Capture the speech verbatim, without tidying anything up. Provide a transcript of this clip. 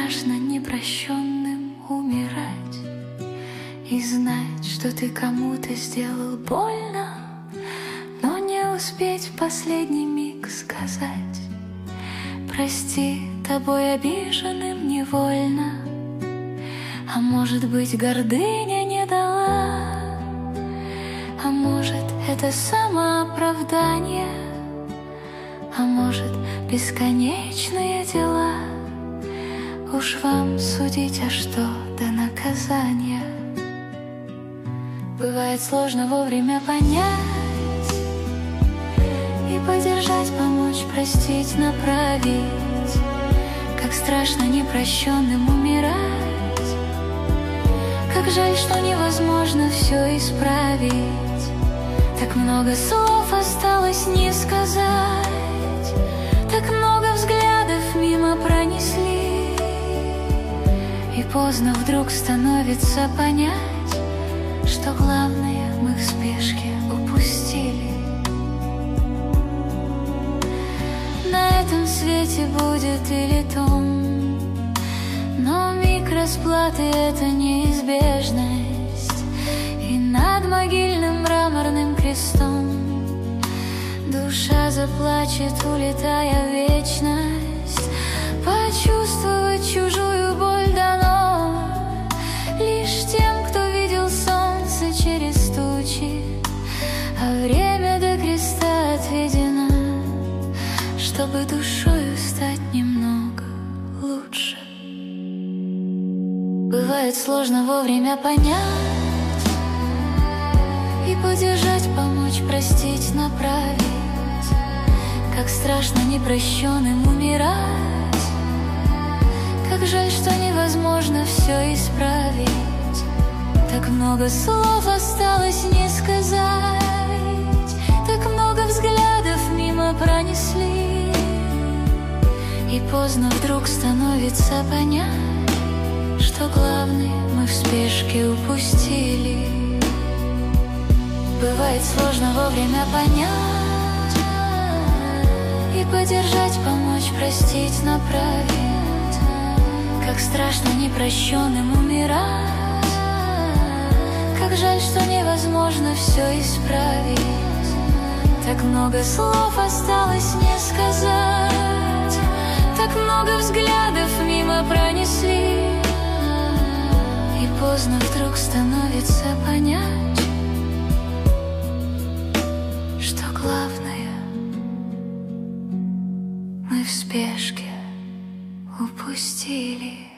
страшно непрощенным умирать и знать, что ты кому-то сделал больно, но не успеть в последний миг сказать: прости, тобой обиженным невольно. А может быть, гордыня не дала, а может, это самооправдание, а может, бесконечные дела. Уж вам судить, а что до наказания. Бывает сложно вовремя понять и поддержать, помочь, простить, направить. Как страшно непрощенным умирать, как жаль, что невозможно все исправить. Так много слов осталось не сказать, так много взглядов мимо пронесли. И поздно вдруг становится понять, что главное мы в спешке упустили. На этом свете будет или том, но миг расплаты — это неизбежность. И над могильным мраморным крестом душа заплачет, улетая в вечность. Почувствовать чужую боль дано лишь тем, кто видел солнце через тучи, а время до креста отведено, чтобы душою стать немного лучше. Бывает сложно вовремя понять и поддержать, помочь, простить, направить. Как страшно непрощенным умирать, как жаль, что невозможно все исправить. Так много слов осталось не сказать, так много взглядов мимо пронесли. И поздно вдруг становится понять, что главное мы в спешке упустили. Бывает сложно вовремя понять и поддержать, помочь, простить, направить. Как страшно непрощенным умирать, как жаль, что невозможно все исправить. Так много слов осталось не сказать, так много взглядов мимо пронесли. И поздно вдруг становится понять, что главное мы в спешке упустили.